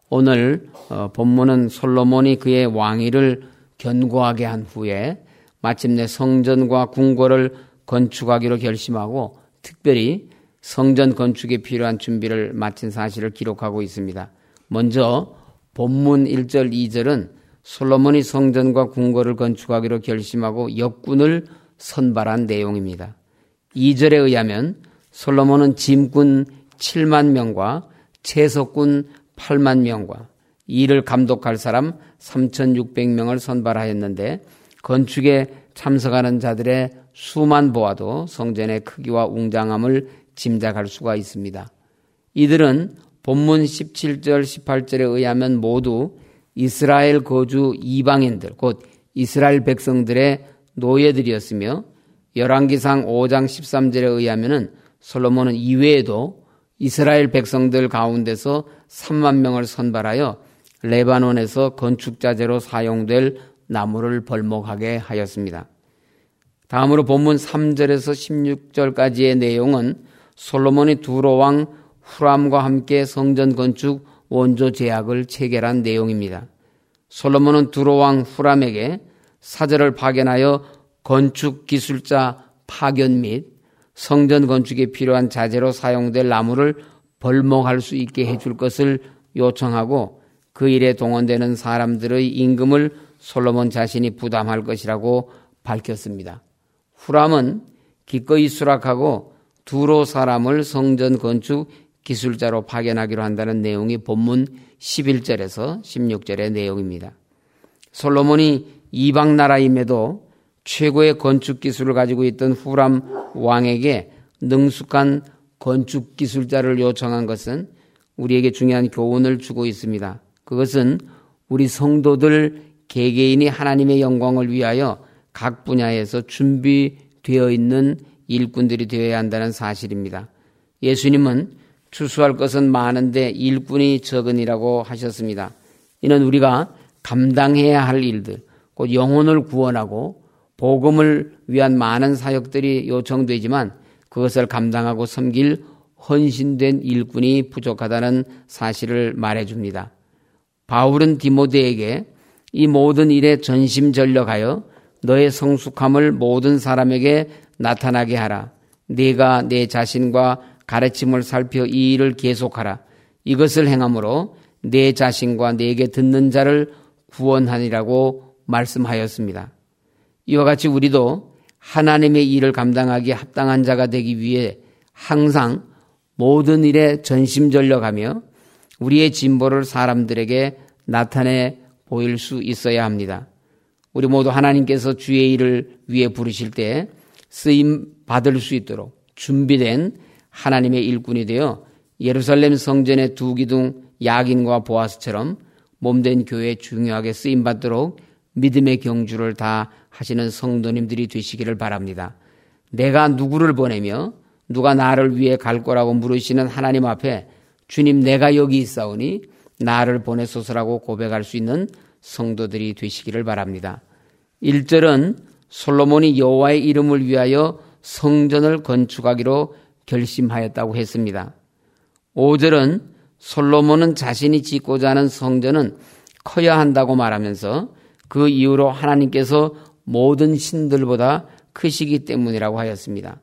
오늘 본문은 솔로몬이 그의 왕위를 견고하게 한 후에 마침내 성전과 궁궐을 건축하기로 결심하고 특별히 성전 건축에 필요한 준비를 마친 사실을 기록하고 있습니다. 먼저 본문 1절, 2절은 솔로몬이 성전과 궁궐을 건축하기로 결심하고 역군을 선발한 내용입니다. 2절에 의하면 솔로몬은 짐꾼 7만 명과 채석군 8만 명과 이를 감독할 사람 3,600명을 선발하였는데 건축에 참석하는 자들의 수만 보아도 성전의 크기와 웅장함을 짐작할 수가 있습니다. 이들은 본문 17절, 18절에 의하면 모두 이스라엘 거주 이방인들, 곧 이스라엘 백성들의 노예들이었으며 열왕기상 5장 13절에 의하면 솔로몬은 이외에도 이스라엘 백성들 가운데서 3만 명을 선발하여 레바논에서 건축자재로 사용될 나무를 벌목하게 하였습니다. 다음으로 본문 3절에서 16절까지의 내용은 솔로몬이 두로 왕 후람과 함께 성전 건축 원조 제약을 체결한 내용입니다. 솔로몬은 두로 왕 후람에게 사절을 파견하여 건축 기술자 파견 및 성전 건축에 필요한 자재로 사용될 나무를 벌목할 수 있게 해줄 것을 요청하고 그 일에 동원되는 사람들의 임금을 솔로몬 자신이 부담할 것이라고 밝혔습니다. 후람은 기꺼이 수락하고 두로 사람을 성전 건축 기술자로 파견하기로 한다는 내용이 본문 11절에서 16절의 내용입니다. 솔로몬이 이방 나라임에도 최고의 건축 기술을 가지고 있던 후람 왕에게 능숙한 건축 기술자를 요청한 것은 우리에게 중요한 교훈을 주고 있습니다. 그것은 우리 성도들 개개인이 하나님의 영광을 위하여 각 분야에서 준비되어 있는 일꾼들이 되어야 한다는 사실입니다. 예수님은 추수할 것은 많은데 일꾼이 적으니라고 하셨습니다. 이는 우리가 감당해야 할 일들, 곧 영혼을 구원하고 복음을 위한 많은 사역들이 요청되지만 그것을 감당하고 섬길 헌신된 일꾼이 부족하다는 사실을 말해줍니다. 바울은 디모데에게 이 모든 일에 전심전력하여 너의 성숙함을 모든 사람에게 나타나게 하라. 네가 내 자신과 가르침을 살펴 이 일을 계속하라. 이것을 행함으로 내 자신과 내게 듣는 자를 구원하니라고 말씀하였습니다. 이와 같이 우리도 하나님의 일을 감당하기에 합당한 자가 되기 위해 항상 모든 일에 전심전력하며 우리의 진보를 사람들에게 나타내 보일 수 있어야 합니다. 우리 모두 하나님께서 주의 일을 위해 부르실 때 쓰임 받을 수 있도록 준비된 하나님의 일꾼이 되어 예루살렘 성전의 두 기둥 야긴과 보아스처럼 몸된 교회에 중요하게 쓰임 받도록 믿음의 경주를 다 하시는 성도님들이 되시기를 바랍니다. 내가 누구를 보내며 누가 나를 위해 갈 거라고 물으시는 하나님 앞에 주님 내가 여기 있사오니 나를 보내소서라고 고백할 수 있는 성도들이 되시기를 바랍니다. 1절은 솔로몬이 여호와의 이름을 위하여 성전을 건축하기로 결심하였다고 했습니다. 5절은 솔로몬은 자신이 짓고자 하는 성전은 커야 한다고 말하면서 그 이유로 하나님께서 모든 신들보다 크시기 때문이라고 하였습니다.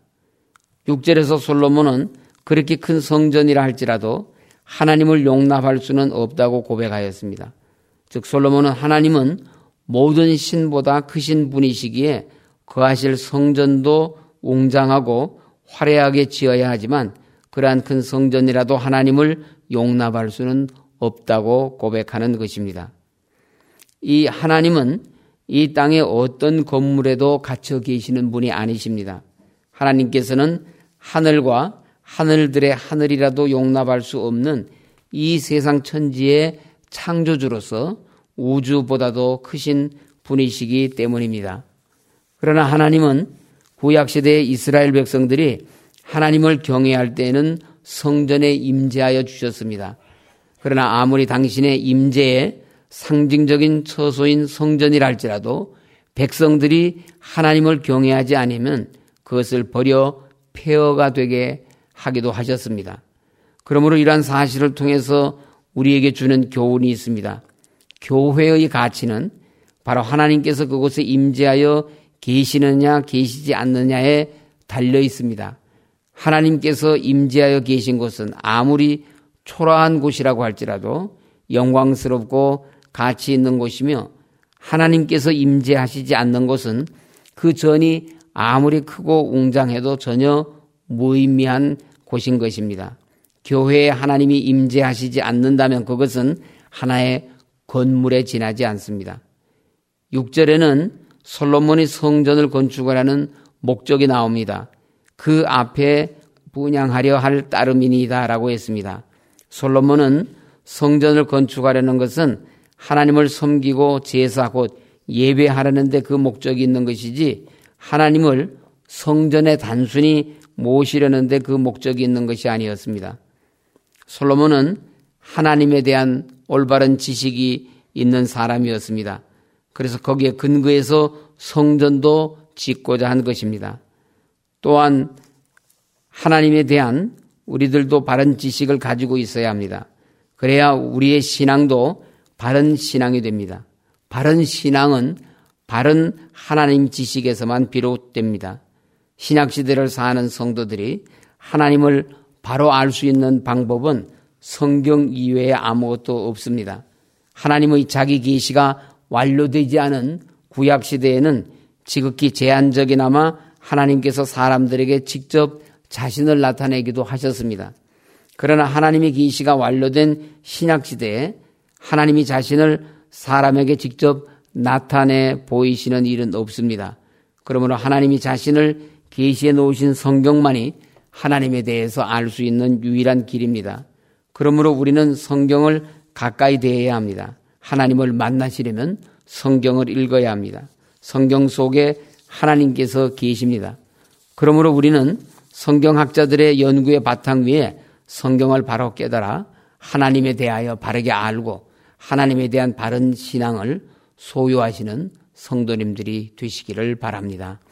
6절에서 솔로몬은 그렇게 큰 성전이라 할지라도 하나님을 용납할 수는 없다고 고백하였습니다. 즉 솔로몬은 하나님은 모든 신보다 크신 분이시기에 거하실 성전도 웅장하고 화려하게 지어야 하지만 그러한 큰 성전이라도 하나님을 용납할 수는 없다고 고백하는 것입니다. 이 하나님은 이 땅의 어떤 건물에도 갇혀 계시는 분이 아니십니다. 하나님께서는 하늘과 하늘들의 하늘이라도 용납할 수 없는 이 세상 천지의 창조주로서 우주보다도 크신 분이시기 때문입니다. 그러나 하나님은 구약시대의 이스라엘 백성들이 하나님을 경외할 때에는 성전에 임재하여 주셨습니다. 그러나 아무리 당신의 임재의 상징적인 처소인 성전이라 할지라도 백성들이 하나님을 경외하지 않으면 그것을 버려 폐허가 되게 하기도 하셨습니다. 그러므로 이러한 사실을 통해서 우리에게 주는 교훈이 있습니다. 교회의 가치는 바로 하나님께서 그곳에 임재하여 계시느냐 계시지 않느냐에 달려 있습니다. 하나님께서 임재하여 계신 곳은 아무리 초라한 곳이라고 할지라도 영광스럽고 가치 있는 곳이며, 하나님께서 임재하시지 않는 곳은 그 전이 아무리 크고 웅장해도 전혀 무의미한 곳인 것입니다. 교회에 하나님이 임재하시지 않는다면 그것은 하나의 건물에 지나지 않습니다. 6절에는 솔로몬이 성전을 건축하라는 목적이 나옵니다. 그 앞에 분향하려 할 따름이니이다 라고 했습니다. 솔로몬은 성전을 건축하려는 것은 하나님을 섬기고 제사 곧 예배하려는 데 그 목적이 있는 것이지 하나님을 성전에 단순히 모시려는 데 그 목적이 있는 것이 아니었습니다. 솔로몬은 하나님에 대한 올바른 지식이 있는 사람이었습니다. 그래서 거기에 근거해서 성전도 짓고자 한 것입니다. 또한 하나님에 대한 우리들도 바른 지식을 가지고 있어야 합니다. 그래야 우리의 신앙도 바른 신앙이 됩니다. 바른 신앙은 바른 하나님 지식에서만 비롯됩니다. 신약시대를 사는 성도들이 하나님을 바로 알 수 있는 방법은 성경 이외에 아무것도 없습니다. 하나님의 자기 계시가 완료되지 않은 구약시대에는 지극히 제한적이나마 하나님께서 사람들에게 직접 자신을 나타내기도 하셨습니다. 그러나 하나님의 계시가 완료된 신약시대에 하나님이 자신을 사람에게 직접 나타내 보이시는 일은 없습니다. 그러므로 하나님이 자신을 계시해 놓으신 성경만이 하나님에 대해서 알 수 있는 유일한 길입니다. 그러므로 우리는 성경을 가까이 대해야 합니다. 하나님을 만나시려면 성경을 읽어야 합니다. 성경 속에 하나님께서 계십니다. 그러므로 우리는 성경학자들의 연구의 바탕 위에 성경을 바로 깨달아 하나님에 대하여 바르게 알고 하나님에 대한 바른 신앙을 소유하시는 성도님들이 되시기를 바랍니다.